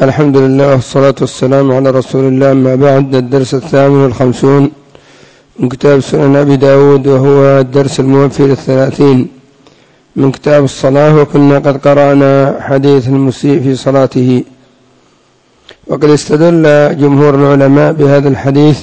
الحمد لله والصلاة والسلام على رسول الله. أما بعد، الدرس 58 من كتاب سنن أبي داود، وهو الدرس الموفي 30 من كتاب الصلاة. وكنا قد قرأنا حديث المسيء في صلاته، وقد استدل جمهور العلماء بهذا الحديث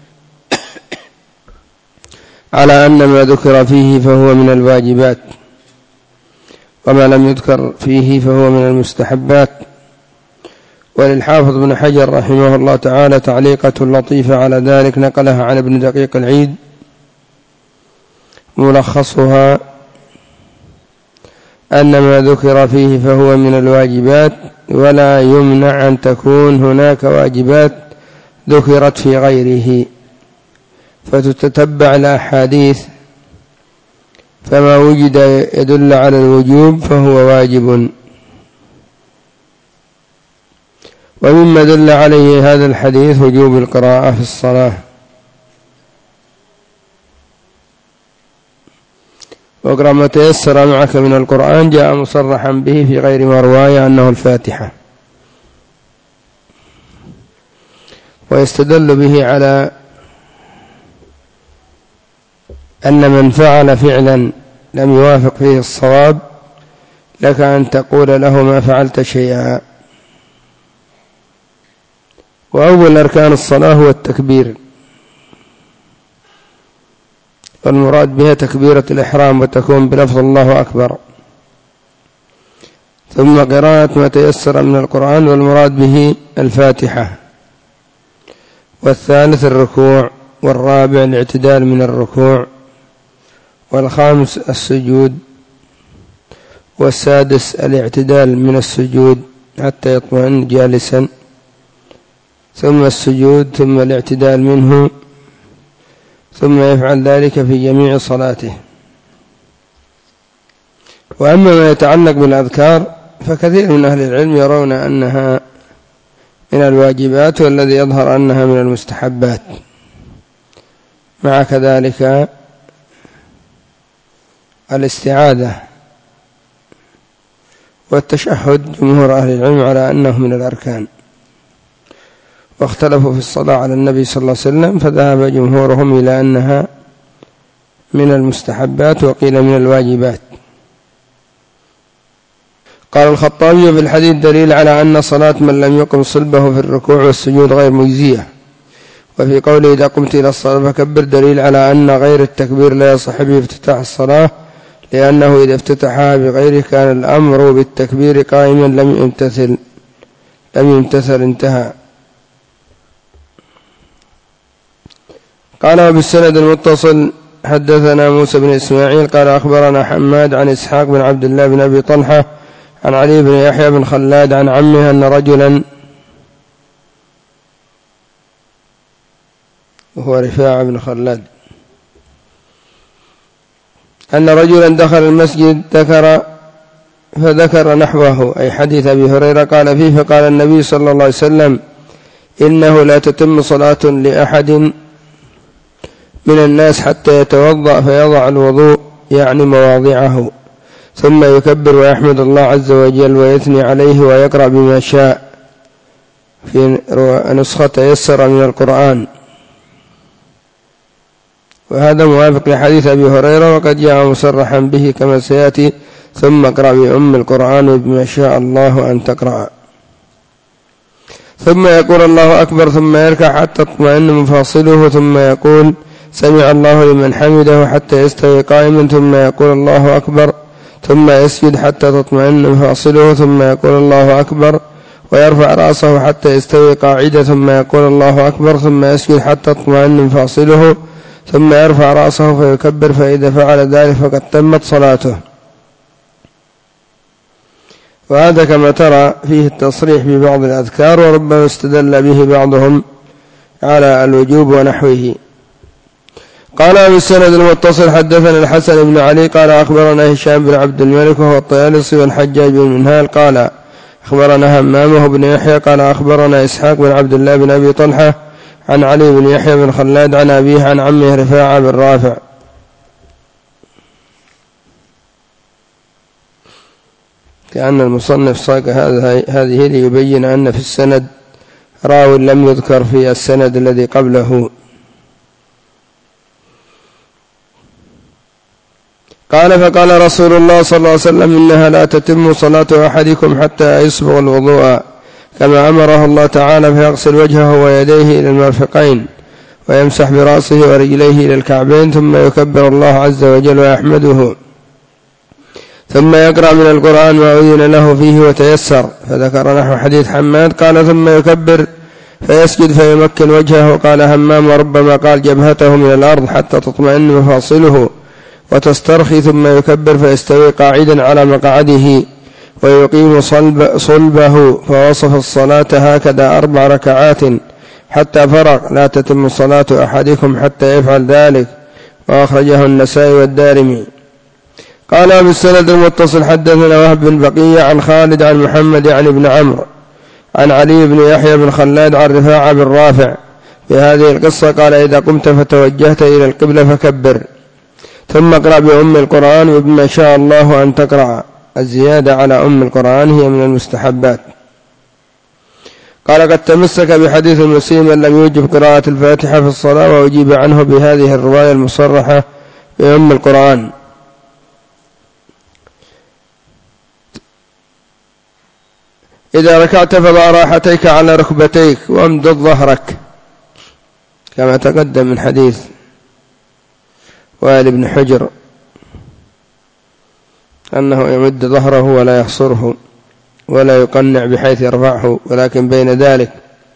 على أن ما ذكر فيه فهو من الواجبات، وما لم يذكر فيه فهو من المستحبات. وللحافظ ابن حجر رحمه الله تعالى تعليقة لطيفة على ذلك نقلها عن ابن دقيق العيد، ملخصها أن ما ذكر فيه فهو من الواجبات، ولا يمنع أن تكون هناك واجبات ذكرت في غيره، فتتتبع الأحاديث، فما وجد يدل على الوجوب فهو واجب. ومما دل عليه هذا الحديث وجوب القراءة في الصلاة. واقرأ ما تيسر معك من القرآن جاء مصرحا به في غير ما رواية أنه الفاتحة. ويستدل به على أن من فعل فعلا لم يوافق فيه الصواب لك أن تقول له ما فعلت شيئا. وأول أركان الصلاة هو التكبير، والمراد بها تكبيرة الإحرام، وتكون بلفظ الله أكبر، ثم قراءة ما تيسر من القرآن، والمراد به الفاتحة، والثالث الركوع، والرابع الاعتدال من الركوع، والخامس السجود، والسادس الاعتدال من السجود حتى يطمئن جالسا، ثم السجود، ثم الاعتدال منه، ثم يفعل ذلك في جميع صلاته. وأما ما يتعلق بالأذكار فكثير من أهل العلم يرون أنها من الواجبات، والذي يظهر أنها من المستحبات، مع كذلك الاستعاذة والتشهد جمهور أهل العلم على أنه من الأركان. واختلفوا في الصلاة على النبي صلى الله عليه وسلم، فذهب جمهورهم إلى أنها من المستحبات، وقيل من الواجبات. قال الخطابي: في الحديث دليل على أن صلاة من لم يقم صلبه في الركوع والسجود غير مجزية. وفي قوله: إذا قمت إلى الصلاة فكبر، دليل على أن غير التكبير لا يصح به افتتاح الصلاة، لأنه إذا افتتحها بغيره كان الأمر بالتكبير قائما لم يمتثل انتهى. قال: وبالسند المتصل حدثنا موسى بن إسماعيل قال أخبرنا حماد عن إسحاق بن عبد الله بن أبي طلحة عن علي بن يحيى بن خلاد عن عمه أن رجلا، وهو رفاعة بن خلاد، أن رجلا دخل المسجد فذكر نحوه، أي حديث أبي هريرة، قال فيه: فقال النبي صلى الله عليه وسلم: إنه لا تتم صلاة لأحد من الناس حتى يتوضأ فيضع الوضوء، يعني مواضعه، ثم يكبر ويحمد الله عز وجل ويثني عليه ويقرأ بما شاء، في نسخة يسر من القرآن. وهذا موافق لحديث أبي هريرة، وقد جاء مصرحا به كما سيأتي: ثم اقرأ بأم القرآن بما شاء الله أن تقرأ. ثم يقول الله أكبر، ثم يركع حتى تطمئن مفاصله، ثم يقول: سمع الله لمن حمده، حتى يستوي قائما، ثم يقول الله أكبر، ثم يسجد حتى تطمئن مفاصله، ثم يقول الله أكبر، ويرفع رأسه حتى يستوي قاعدة، ثم يقول الله أكبر، ثم يسجد حتى تطمئن مفاصله، ثم يرفع رأسه فيكبر، فإذا فعل ذلك فقد تمت صلاته. وهذا كما ترى فيه التصريح ببعض الأذكار، وربما استدل به بعضهم على الوجوب ونحوه. قال: بالسند المتصل حدثنا الحسن بن علي قال أخبرنا هشام بن عبد الملك وهو الطيالسي، والحجاج بن منهال قال أخبرنا همامه بن يحيى قال أخبرنا إسحاق بن عبد الله بن أبي طلحة عن علي بن يحيى بن خلاد عن أبيه عن عمه رفاعة بن رافع. كأن المصنف ساق هذه ليبين أن في السند راو لم يذكر في السند الذي قبله. قال فقال رسول الله صلى الله عليه وسلم إنها لا تتم صلاة أحدكم حتى يسبغ الوضوء كما أمره الله تعالى، فيغسل وجهه ويديه إلى المرفقين ويمسح برأسه ورجليه إلى الكعبين ثم يكبر الله عز وجل ويحمده، ثم يقرأ من القرآن ما أذن له فيه وتيسر، فذكر نحو حديث حماد. قال ثم يكبر فيسجد فيمكن وجهه. قال همام وربما قال جبهته من الأرض حتى تطمئن مفاصله وتسترخي، ثم يكبر فيستوي قاعدا على مقعده ويقيم صلبه، فوصف الصلاة هكذا 4 ركعات حتى فرغ. لا تتم صلاة أحدكم حتى يفعل ذلك، وأخرجه النسائي والدارمي. قال بالسند المتصل حدثنا وهب بن بقية عن خالد عن محمد يعني بن عمرو عن علي بن يحيى بن خلاد عن رفاعة بن رافع في هذه القصة. قال إذا قمت فتوجهت إلى القبلة فكبر، ثم اقرأ بأم القرآن وبما شاء الله أن تقرأ. الزيادة على أم القرآن هي من المستحبات. قال قد تمسك بحديث المسيء من لم يوجب قراءة الفاتحة في الصلاة، وأجيب عنه بهذه الرواية المصرحة بأم القرآن. إذا ركعت فضع راحتيك على ركبتيك وامدد ظهرك، كما تقدم من حديث وائل بن حجر أنه يمد ظهره ولا يحصره ولا يقنع بحيث يرفعه، ولكن بين ذلك.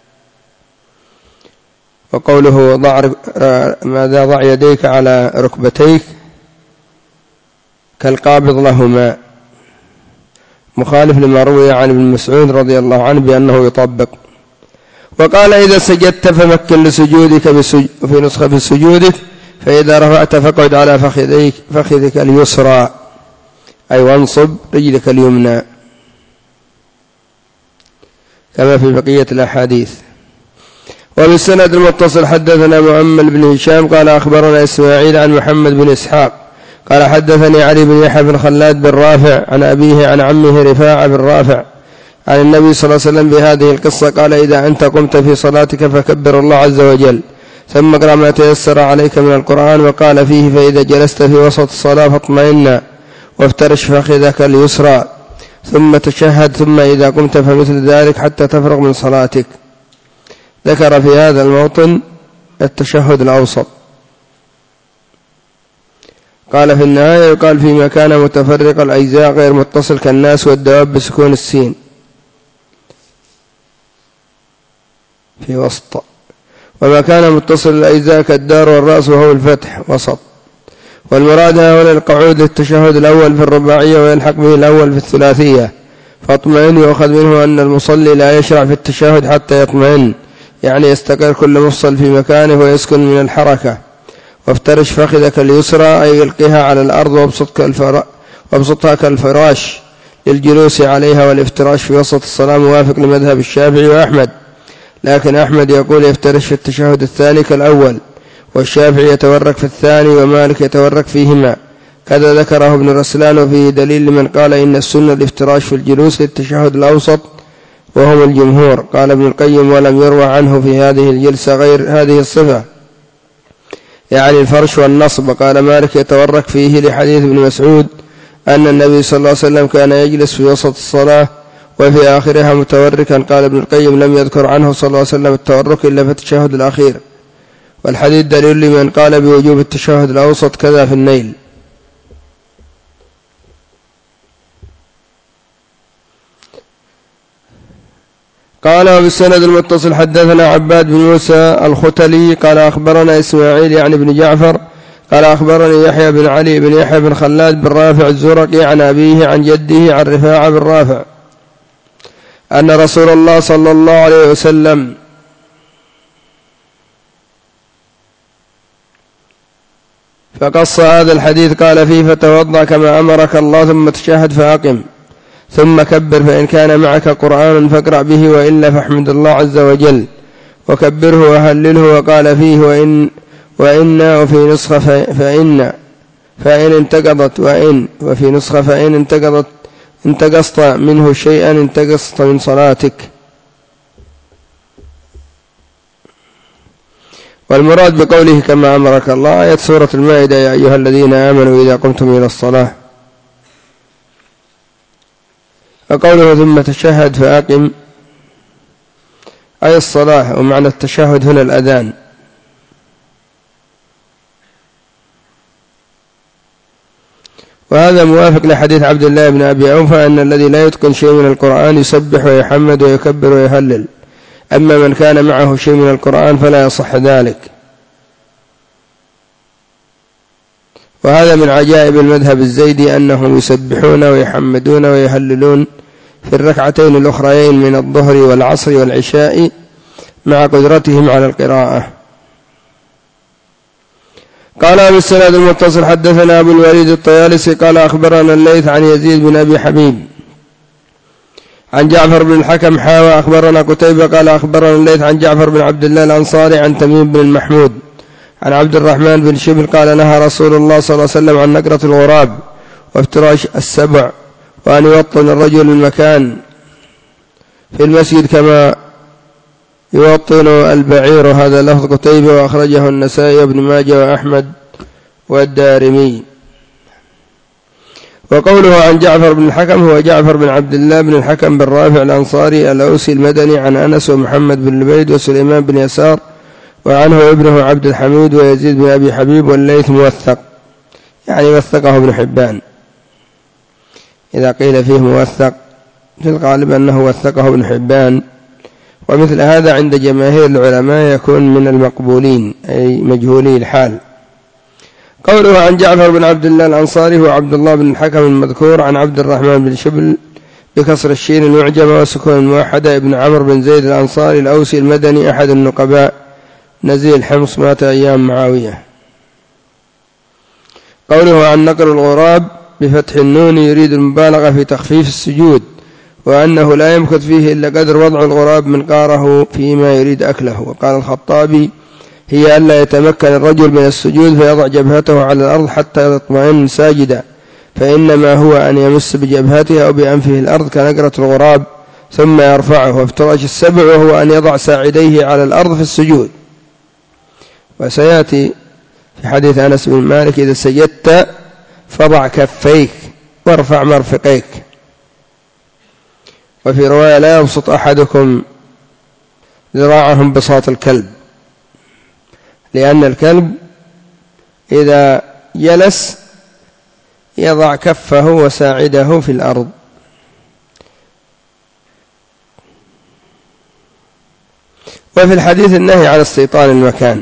وقوله ضع يديك على ركبتيك كالقابض لهما، مخالف لما روي عن ابن مسعود رضي الله عنه بأنه يطبق. وقال إذا سجدت فمكن لسجودك في نسخة في سجودك، فإذا رفعت فاقعد على فخذك اليسرى، أي وانصب رجلك اليمنى، كما في بقية الأحاديث. وبالسند المتصل حدثنا مؤمل بن هشام قال أخبرنا إسماعيل عن محمد بن إسحاق قال حدثني علي بن يحيى بن خلاد بن رافع عن أبيه عن عمه رفاعة بن رافع عن النبي صلى الله عليه وسلم بهذه القصة. قال إذا أنت قمت في صلاتك فكبر الله عز وجل، ثم اقرأ ما تيسر عليك من القرآن. وقال فيه فإذا جلست في وسط الصلاة فاطمئن وافترش فخذك اليسرى، ثم تشهد، ثم إذا قمت فمثل ذلك حتى تفرغ من صلاتك. ذكر في هذا الموطن التشهد الأوسط. قال في النهاية يقال فيما كان متفرق الأجزاء غير متصل كالناس والدواب بسكون السين في وسط، وما كان متصل الأجزاء كالدار والرأس وهو الفتح وسط. والمراد هنا القعود للتشهد الأول في الرباعية ويلحق به الأول في الثلاثية. فاطمئن يؤخذ منه أن المصلي لا يشرع في التشهد حتى يطمئن، يعني يستقر كل مفصل في مكانه ويسكن من الحركة. وافترش فخذك اليسرى أي يلقيها على الأرض وابسطها كالفراش للجلوس عليها. والافتراش في وسط الصلاة موافق لمذهب الشافعي وأحمد، لكن أحمد يقول يفترش في التشهد الثاني كالأول، والشافعي يتورك في الثاني، ومالك يتورك فيهما. كذا ذكره ابن رسلان، وفيه دليل لمن قال إن السنة الافتراش في الجلوس للتشهد الأوسط وهم الجمهور. قال ابن القيم ولم يروى عنه في هذه الجلسة غير هذه الصفة، يعني الفرش والنصب. قال مالك يتورك فيه لحديث ابن مسعود أن النبي صلى الله عليه وسلم كان يجلس في وسط الصلاة وفي آخرها متوركا. قال ابن القيم لم يذكر عنه صلى الله عليه وسلم التورك إلا في التشهد الأخير، والحديث دليل لمن قال بوجوب التشهد الأوسط كذا في النيل. قال وبالسند المتصل حدثنا عباد بن موسى الختلي قال أخبرنا إسماعيل يعني بن جعفر قال أخبرني يحيى بن علي بن يحيى بن خلاد بن رافع الزرقي عن أبيه عن جده عن رفاعة بن رافع أن رسول الله صلى الله عليه وسلم فقص هذا الحديث قال فيه فتوضأ كما أمرك الله ثم تشهد فأقم ثم كبر، فإن كان معك قرآن فاقرأ به وإلا فاحمد الله عز وجل وكبره وهلله. وقال فيه وإن وفي نسخة فإن انتقضت وإن وفي نسخة فإن انتقضت انتقصت منه شيئا انتقصت من صلاتك. والمراد بقوله كما أمرك الله آية سورة المائدة يا أيها الذين آمنوا إذا قمتم إلى الصلاة. وقوله ثم تشهد فأقم أي الصلاة، ومعنى التشهد هنا الأذان. وهذا موافق لحديث عبد الله بن أبي أوفى أن الذي لا يتقن شيء من القرآن يسبح ويحمد ويكبر ويهلل، أما من كان معه شيء من القرآن فلا يصح ذلك. وهذا من عجائب المذهب الزيدي أنهم يسبحون ويحمدون ويهللون في الركعتين الأخريين من الظهر والعصر والعشاء مع قدرتهم على القراءة. قال بالسند المتصل حدثنا أبو الوليد الطيالسي قال أخبرنا الليث عن يزيد بن أبي حبيب عن جعفر بن الحكم حاوى أخبرنا قتيبة قال أخبرنا الليث عن جعفر بن عبد الله الأنصاري عن تميم بن المحمود عن عبد الرحمن بن شبل قال نهى رسول الله صلى الله عليه وسلم عن نقرة الغراب وافتراش السبع، وأن يوطن الرجل المكان في المسجد كما يوطن البعير. هذا لفظ قتيبة وأخرجه النسائي وابن ماجه وأحمد والدارمي. وقوله عن جعفر بن الحكم هو جعفر بن عبد الله بن الحكم بن رافع الأنصاري الأوسي المدني عن أنس ومحمد بن لبيد وسليمان بن يسار، وعنه ابنه عبد الحميد ويزيد بن أبي حبيب. والليث موثق يعني وثقه ابن حبان. إذا قيل فيه موثق في الغالب أنه وثقه ابن حبان، ومثل هذا عند جماهير العلماء يكون من المقبولين أي مجهولي الحال. قوله عن جعفر بن عبد الله الأنصاري هو عبد الله بن الحكم المذكور عن عبد الرحمن بن شبل بكسر الشين المعجمة وسكون الموحدة ابن عمرو بن زيد الأنصاري الأوسي المدني أحد النقباء نزيل حمص مات أيام معاوية. قوله عن نقر الغراب بفتح النون يريد المبالغة في تخفيف السجود، وأنه لا يمكث فيه إلا قدر وضع الغراب منقاره فيما يريد أكله. وقال الخطابي هي ألا يتمكن الرجل من السجود فيضع جبهته على الأرض حتى يطمئن ساجدا، فإنما هو أن يمس بجبهته أو بأنفه الأرض كنقرة الغراب ثم يرفعه. وافتراش السبع وهو أن يضع ساعديه على الأرض في السجود. وسيأتي في حديث أنس بن مالك إذا سجدت فضع كفيك وارفع مرفقيك. وفي رواية لا يبسط أحدكم ذراعهم بساط الكلب، لأن الكلب إذا جلس يضع كفه وساعده في الأرض. وفي الحديث النهي على استيطان المكان،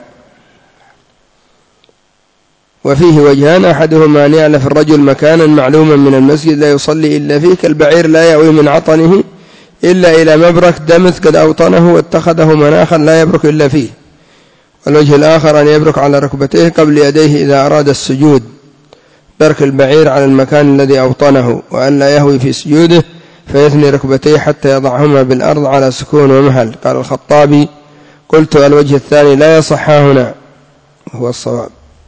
وفيه وجهان أحدهما أن يألف الرجل مكانا معلوما من المسجد لا يصلي إلا فيه، كالبعير لا يأوي من عطنه إلا إلى مبرك دمث قد أوطنه واتخذه مناخا لا يبرك إلا فيه. والوجه الآخر أن يبرك على ركبتيه قبل يديه إذا أراد السجود، برك البعير على المكان الذي أوطنه، وأن لا يهوي في سجوده فيثني ركبتيه حتى يضعهما بالأرض على سكون ومهل. قال الخطابي قلت الوجه الثاني لا يصح هنا وهو الصواب.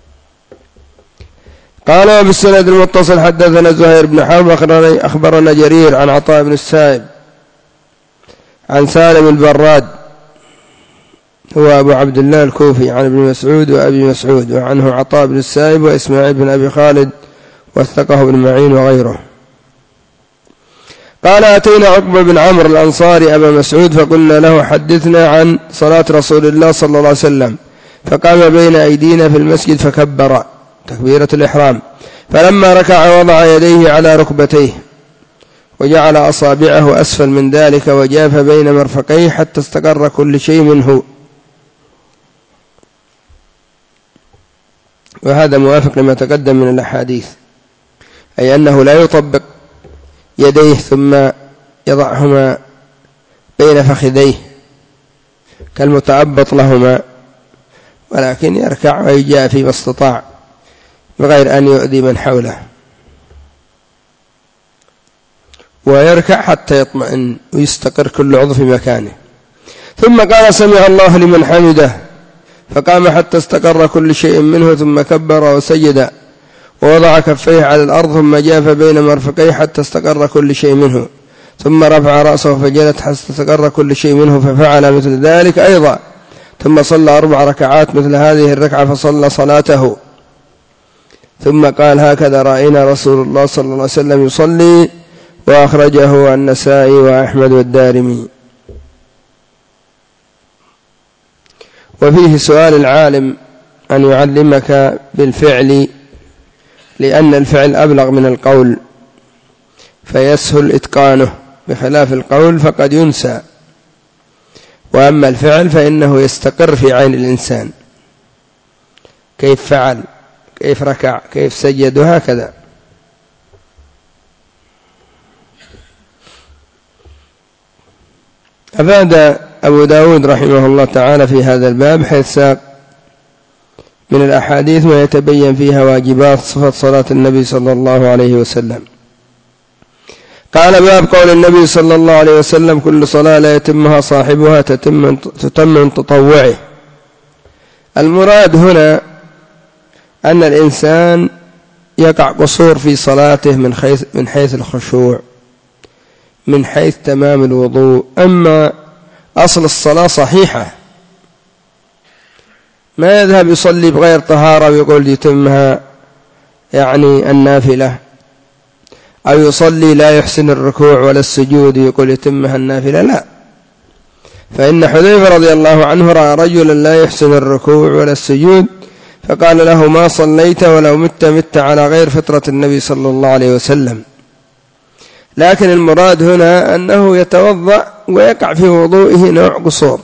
قال بالسند المتصل حدثنا زهير بن حرب أخبرنا جرير عن عطاء بن السائب عن سالم البراد هو أبو عبد الله الكوفي عن ابن مسعود وأبي مسعود، وعنه عطاء بن السائب وإسماعيل بن أبي خالد وثقه ابن معين وغيره. قال أتينا عقبة بن عمرو الأنصاري أبا مسعود فقلنا له حدثنا عن صلاة رسول الله صلى الله عليه وسلم، فقام بين أيدينا في المسجد فكبر تكبيرة الإحرام، فلما ركع وضع يديه على ركبتيه وجعل أصابعه أسفل من ذلك وجاف بين مرفقيه حتى استقر كل شيء منه. وهذا موافق لما تقدم من الأحاديث، أي أنه لا يطبق يديه ثم يضعهما بين فخذيه كالمتأبط لهما، ولكن يركع ويجاء فيما استطاع بغير أن يؤذي من حوله، ويركع حتى يطمئن ويستقر كل عضو في مكانه. ثم قال سمع الله لمن حمده، فقام حتى استقر كل شيء منه ثم كبر وسجد، ووضع كفيه على الأرض ثم جاف بين مرفقيه حتى استقر كل شيء منه، ثم رفع رأسه فجلس حتى استقر كل شيء منه، ففعل مثل ذلك أيضا، ثم صلى 4 ركعات مثل هذه الركعة فصلى صلاته، ثم قال: هكذا رأينا رسول الله صلى الله عليه وسلم يصلي. وأخرجه النسائي وأحمد والدارمي. وفيه سؤال العالم أن يعلمك بالفعل، لأن الفعل أبلغ من القول فيسهل إتقانه، بخلاف القول فقد ينسى، وأما الفعل فإنه يستقر في عين الإنسان، كيف فعل، كيف ركع، كيف سجد، وهكذا. أفاد أبو داود رحمه الله تعالى في هذا الباب حيث ساق من الأحاديث ما يتبين فيها واجبات صفة صلاة النبي صلى الله عليه وسلم. قال: باب قول النبي صلى الله عليه وسلم: كل صلاة لا يتمها صاحبها تتم من تطوعه. المراد هنا أن الإنسان يقع قصور في صلاته من حيث الخشوع، من حيث تمام الوضوء. أما أصل الصلاة صحيحة، ما يذهب يصلي بغير طهارة ويقول يتمها يعني النافلة، أو يصلي لا يحسن الركوع ولا السجود ويقول يتمها النافلة، لا. فإن حذيفة رضي الله عنه رأى رجلا لا يحسن الركوع ولا السجود فقال له: ما صليت ولو مت على غير فطرة النبي صلى الله عليه وسلم. لكن المراد هنا أنه يتوضأ ويقع في وضوئه نوع قصور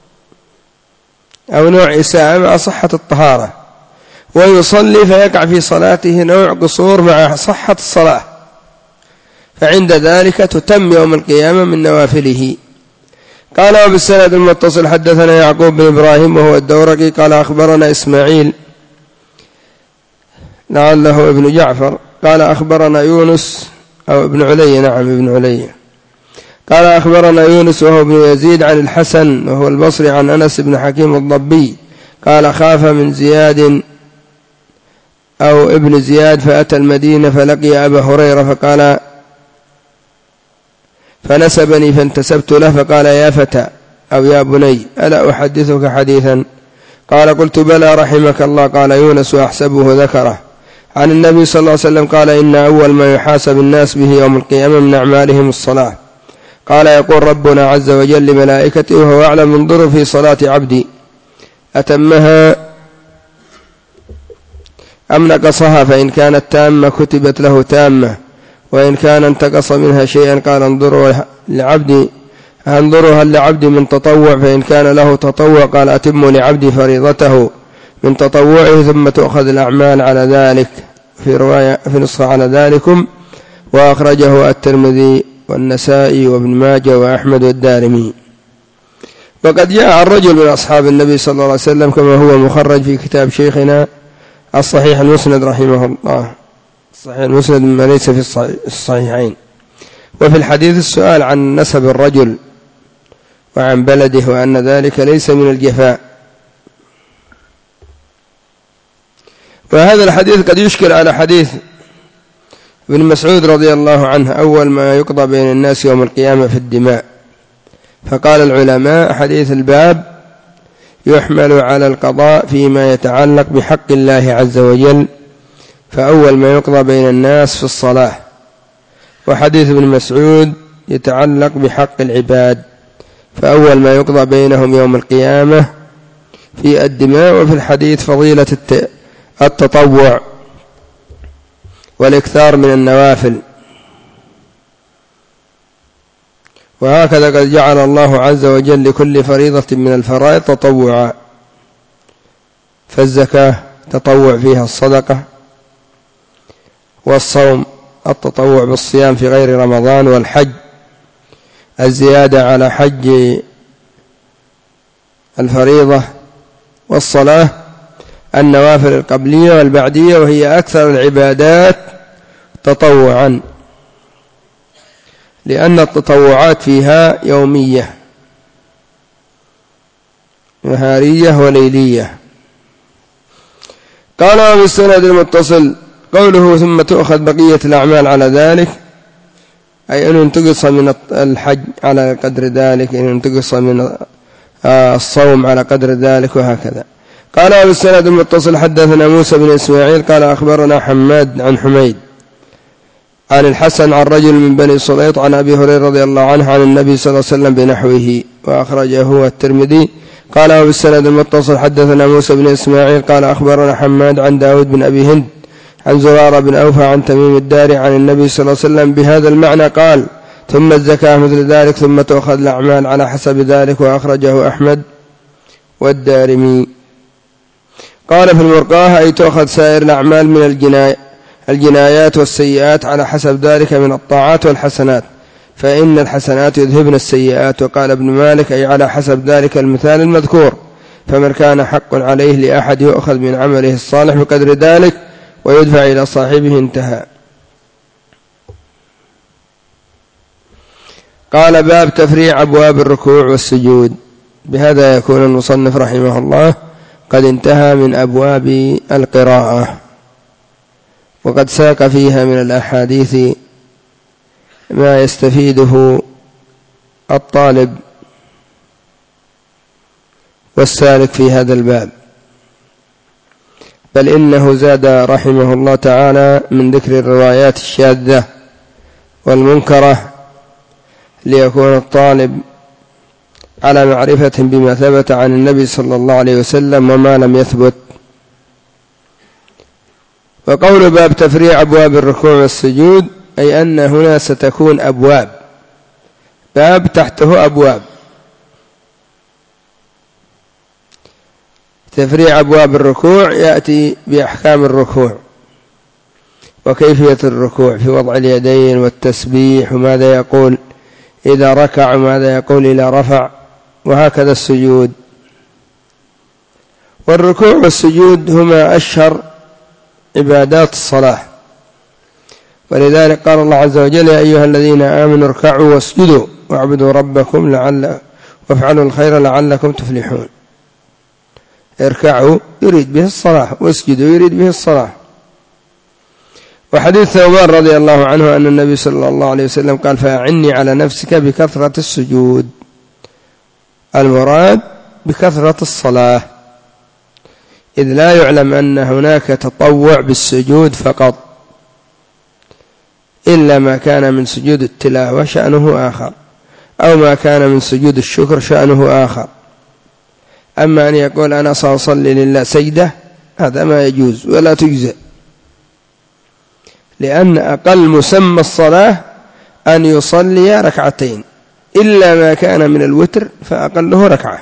أو نوع إساءة مع صحة الطهارة، ويصلي فيقع في صلاته نوع قصور مع صحة الصلاة، فعند ذلك تتم يوم القيامة من نوافله. قال: وبالسند المتصل حدثنا يعقوب بن إبراهيم وهو الدورقي قال: أخبرنا إسماعيل لعله ابن جعفر قال: أخبرنا يونس أو ابن علي، نعم ابن علي، قال: أخبرنا يونس وهو ابن يزيد عن الحسن وهو البصري عن أنس بن حكيم الضبي قال: خاف من زياد أو ابن زياد فأتى المدينة فلقي أبا هريرة فقال فنسبني فانتسبت له فقال: يا فتى أو يا بني ألا أحدثك حديثا؟ قال: قلت: بلى رحمك الله. قال يونس: وأحسبه ذكره عن النبي صلى الله عليه وسلم قال: إن أول ما يحاسب الناس به يوم القيامة من أعمالهم الصلاة. قال: يقول ربنا عز وجل لملائكته وهو أعلم: انظروا في صلاة عبدي أتمها أم نقصها، فإن كانت تامة كتبت له تامة، وإن كان انتقص منها شيئا قال: انظروها لعبدي من تطوع، فإن كان له تطوع قال: أتموا لعبدي فريضته من تطوعه، ثم تؤخذ الأعمال على ذلك. في رواية في نسخة على ذلكم. وأخرجه الترمذي والنسائي وابن ماجه وأحمد والدارمي. وقد جاء الرجل من أصحاب النبي صلى الله عليه وسلم كما هو مخرج في كتاب شيخنا الصحيح المسند رحمه الله، الصحيح المسند ما ليس في الصحيحين. وفي الحديث السؤال عن نسب الرجل وعن بلده، وأن ذلك ليس من الجفاء. وهذا الحديث قد يشكل على حديث ابن مسعود رضي الله عنه: أول ما يقضى بين الناس يوم القيامة في الدماء. فقال العلماء: حديث الباب يحمل على القضاء فيما يتعلق بحق الله عز وجل، فأول ما يقضى بين الناس في الصلاة. وحديث ابن مسعود يتعلق بحق العباد، فأول ما يقضى بينهم يوم القيامة في الدماء. وفي الحديث فضيلة التطوع والإكثار من النوافل. وهكذا قد جعل الله عز وجل لكل فريضة من الفرائض تطوعا، فالزكاة تطوع فيها الصدقة، والصوم التطوع بالصيام في غير رمضان، والحج الزيادة على حج الفريضة، والصلاة النوافل القبلية والبعدية، وهي أكثر العبادات تطوعا، لأن التطوعات فيها يومية نهارية وليلية. قال: بالسند المتصل قوله ثم تؤخذ بقية الأعمال على ذلك، أي أن ينتقص من الحج على قدر ذلك، أن ينتقص من الصوم على قدر ذلك، وهكذا. قال بالسند المتصل حدثنا موسى بن إسماعيل قال أخبرنا حماد عن حميد عن الحسن عن رجل من بني سليط عن أبي هريرة رضي الله عنه عن النبي صلى الله عليه وسلم بنحوه، وأخرجه الترمذي. قال بالسند المتصل حدثنا موسى بن إسماعيل قال أخبرنا حماد عن داود بن أبي هند عن زرارة بن أوفى عن تميم الداري عن النبي صلى الله عليه وسلم بهذا المعنى قال: ثم الزكاة مثل ذلك ثم تؤخذ الأعمال على حسب ذلك، وأخرجه أحمد والدارمي. قال في المرقاة: أي تؤخذ سائر الأعمال من الجنايات والسيئات على حسب ذلك من الطاعات والحسنات، فإن الحسنات يذهبن السيئات. وقال ابن مالك: أي على حسب ذلك المثال المذكور، فمن كان حق عليه لأحد يؤخذ من عمله الصالح بقدر ذلك ويدفع إلى صاحبه. انتهى. قال: باب تفريع أبواب الركوع والسجود. بهذا يكون المصنف رحمه الله قد انتهى من أبواب القراءة، وقد ساق فيها من الأحاديث ما يستفيده الطالب والسالك في هذا الباب، بل إنه زاد رحمه الله تعالى من ذكر الروايات الشاذة والمنكرة ليكون الطالب على معرفة بما ثبت عن النبي صلى الله عليه وسلم وما لم يثبت. وقول باب تفريع أبواب الركوع والسجود، أي أن هنا ستكون أبواب، باب تحته أبواب. تفريع أبواب الركوع يأتي بأحكام الركوع وكيفية الركوع في وضع اليدين والتسبيح وماذا يقول إذا ركع وماذا يقول إذا رفع، وهكذا السجود. والركوع والسجود هما أشهر عبادات الصلاة، ولذلك قال الله عز وجل: يا أيها الذين آمنوا اركعوا واسجدوا واعبدوا ربكم وافعلوا الخير لعلكم تفلحون. اركعوا يريد به الصلاة، واسجدوا يريد به الصلاة. وحديث ثوبان رضي الله عنه أن النبي صلى الله عليه وسلم قال: فأعني على نفسك بكثرة السجود. المراد بكثرة الصلاة، إذ لا يعلم أن هناك تطوع بالسجود فقط، إلا ما كان من سجود التلاوة شأنه آخر، أو ما كان من سجود الشكر شأنه آخر. أما أن يقول أنا سأصلي لله سجدة، هذا ما يجوز ولا تجزئ، لأن أقل مسمى الصلاة أن يصلي ركعتين، إلا ما كان من الوتر فأقله ركعة.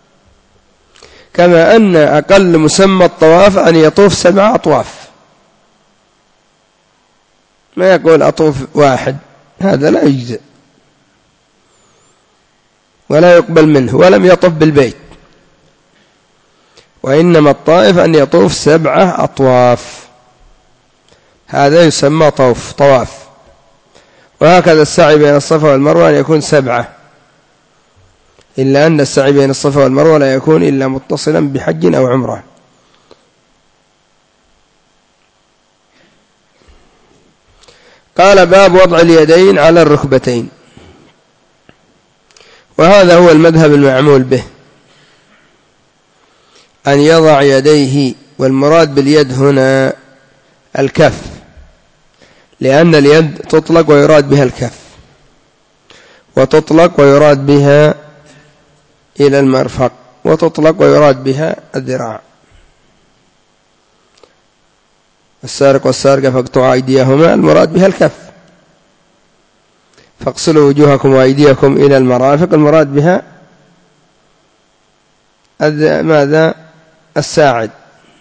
كما أن أقل مسمى الطواف أن يطوف 7 أطواف، ما يقول أطوف 1، هذا لا يجزئ ولا يقبل منه، ولم يطف بالبيت. وإنما الطائف أن يطوف 7 أطواف، هذا يسمى طواف. وهكذا السعي بين الصفا والمروة أن يكون 7، إلا أن السعي بين الصفا والمروة لا يكون إلا متصلا بحج أو عمرة. قال: باب وضع اليدين على الركبتين. وهذا هو المذهب المعمول به، أن يضع يديه، والمراد باليد هنا الكف، لأن اليد تطلق ويراد بها الكف، وتطلق ويراد بها إلى المرفق، وتطلق ويراد بها الذراع. السارق والسارقة فاقطعوا أيديهما، المراد بها الكف. فاغسلوا وجوهكم وأيديكم إلى المرافق، المراد بها ماذا؟ الساعد.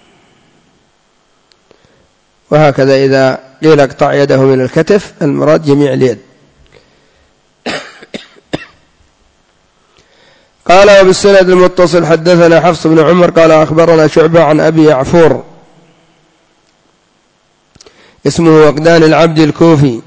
وهكذا إذا قيل اقطع يده من الكتف، المراد جميع اليد. قال: وبالسند المتصل حدثنا حفص بن عمر قال أخبرنا شعبة عن أبي يعفور اسمه وقدان العبد الكوفي.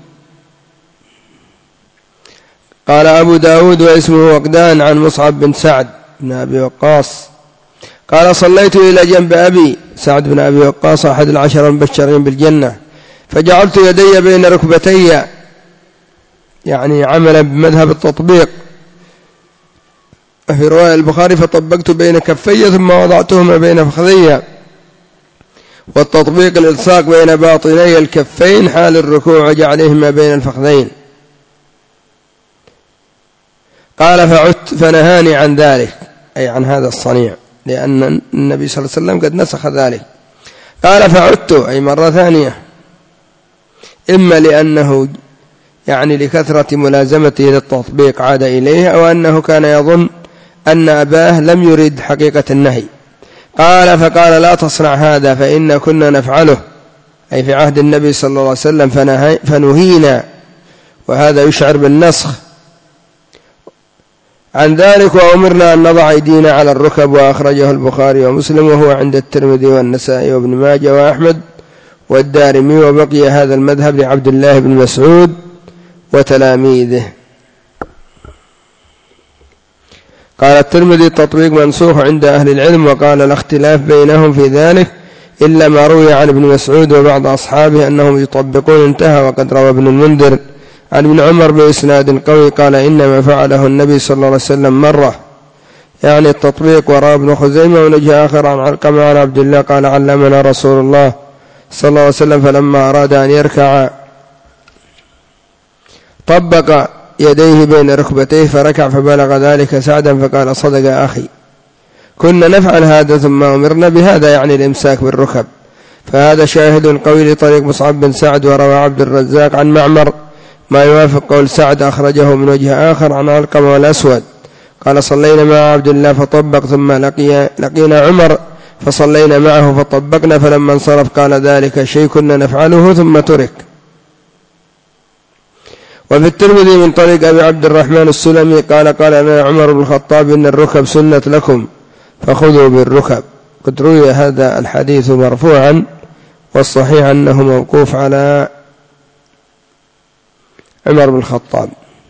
قال أبو داود واسمه وقدان عن مصعب بن سعد بن أبي وقاص قال: صليت إلى جنب أبي سعد بن أبي وقاص أحد 10 المبشرين بالجنة، فجعلت يدي بين ركبتي، يعني عملا بمذهب التطبيق. في رواية البخاري فطبقت بين كفي ثم وضعتهما بين فخذي، والتطبيق الإلصاق بين باطني الكفين حال الركوع وجعلهما بين الفخذين. قال فعدت فنهاني عن ذلك، أي عن هذا الصنيع، لأن النبي صلى الله عليه وسلم قد نسخ ذلك. قال فعدت أي مرة ثانية، إما لأنه يعني لكثرة ملازمته للتطبيق عاد إليه، أو أنه كان يظن أن أباه لم يريد حقيقة النهي. قال فقال لا تصنع هذا فإن كنا نفعله، أي في عهد النبي صلى الله عليه وسلم فنهينا، وهذا يشعر بالنسخ عن ذلك، وأمرنا أن نضع أيدينا على الركب. وأخرجه البخاري ومسلم، وهو عند الترمذي والنسائي وابن ماجه وأحمد والدارمي. وبقي هذا المذهب لعبد الله بن مسعود وتلاميذه. قال الترمذي التطبيق منسوخ عند أهل العلم، وقال لا اختلاف بينهم في ذلك إلا ما روي عن ابن مسعود وبعض أصحابه أنهم يطبقون، انتهى. وقد روى ابن المنذر عن ابن عمر بإسناد قوي قال إنما فعله النبي صلى الله عليه وسلم مرة، يعني التطبيق. وراى ابن خزيمة ونجه آخر عن علقمة عن عبد الله قال علمنا رسول الله صلى الله عليه وسلم فلما أراد أن يركع طبق يديه بين ركبتيه فركع، فبلغ ذلك سعدا فقال صدق أخي كنا نفعل هذا ثم أمرنا بهذا، يعني الإمساك بالركب. فهذا شاهد قوي لطريق مصعب بن سعد. وروى عبد الرزاق عن معمر ما يوافق قول سعد، أخرجه من وجه آخر عن علقمة والأسود قال صلينا مع عبد الله فطبق، ثم لقينا عمر فصلينا معه فطبقنا، فلما انصرف قال ذلك شيء كنا نفعله ثم ترك. وفي الترمذي من طريق أبي عبد الرحمن السلمي قال لنا عمر بن الخطاب إن الركب سنة لكم فخذوا بالركب. قد روي هذا الحديث مرفوعا، والصحيح أنه موقوف على عمر بن الخطاب.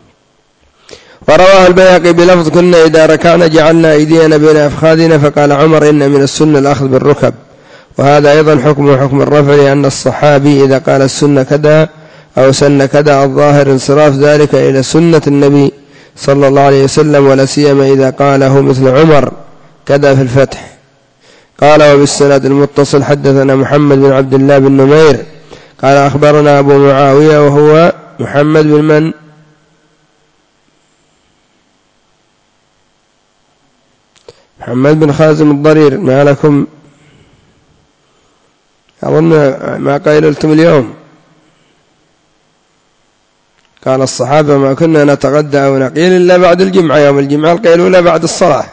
ورواه البيهقي بلفظ كنا إذا ركعنا جعلنا أيدينا بين أفخاذنا، فقال عمر إن من السنة الأخذ بالركب. وهذا أيضا حكم الرفع، لأن الصحابي إذا قال السنة كذا أو سن كذا الظاهر انصراف ذلك إلى سنة النبي صلى الله عليه وسلم، ولا سيما إذا قاله مثل عمر كذا في الفتح. قال وبالسند المتصل حدثنا محمد بن عبد الله بن نمير قال أخبرنا أبو معاوية وهو محمد بن من؟ محمد بن خازم الضرير. ما لكم؟ أظن ما قيلتم اليوم. قال الصحابة ما كنا نتغدى أو نقيل إلا بعد الجمعة، يوم الجمعة القيلولة بعد الصلاة،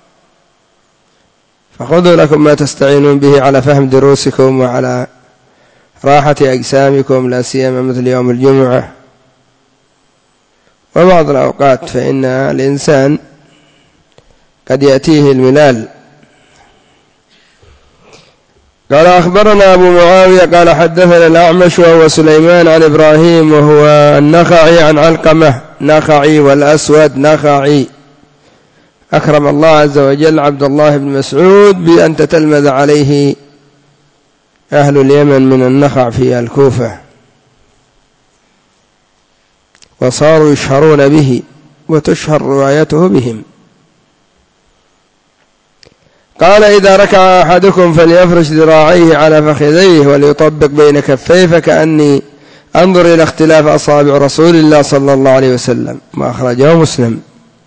فخذوا لكم ما تستعينون به على فهم دروسكم وعلى راحة أجسامكم، لا سيما مثل يوم الجمعة وبعض الأوقات، فإن الإنسان قد يأتيه الملال. قال أخبرنا أبو معاوية قال حدثنا الأعمش وهو سليمان عن إبراهيم وهو النخعي عن علقمة نخعي والأسود نخعي. أكرم الله عز وجل عبد الله بن مسعود بأن تتلمذ عليه أهل اليمن من النخع في الكوفة، وصاروا يشهرون به وتشهر روايته بهم. قال إذا ركع أحدكم فليفرش ذراعيه على فخذيه وليطبق بين كفيه، فكأني أنظر إلى اختلاف أصابع رسول الله صلى الله عليه وسلم. ما أخرجه مسلم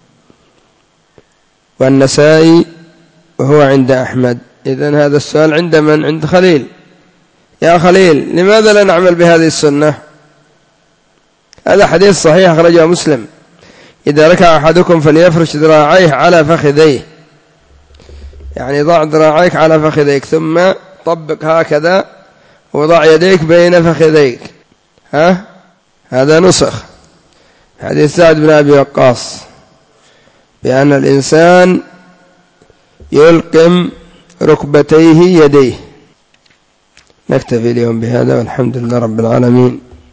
والنسائي وهو عند أحمد. إذن هذا السؤال عند من؟ عند خليل. يا خليل لماذا لا نعمل بهذه السنة؟ هذا حديث صحيح أخرجه مسلم، إذا ركع أحدكم فليفرش ذراعيه على فخذيه، يعني ضع ذراعيك على فخذيك ثم طبق هكذا وضع يديك بين فخذيك. هذا نسخ حديث سعد بن أبي وقاص بأن الإنسان يلقم ركبتيه يديه. نكتفي اليوم بهذا والحمد لله رب العالمين.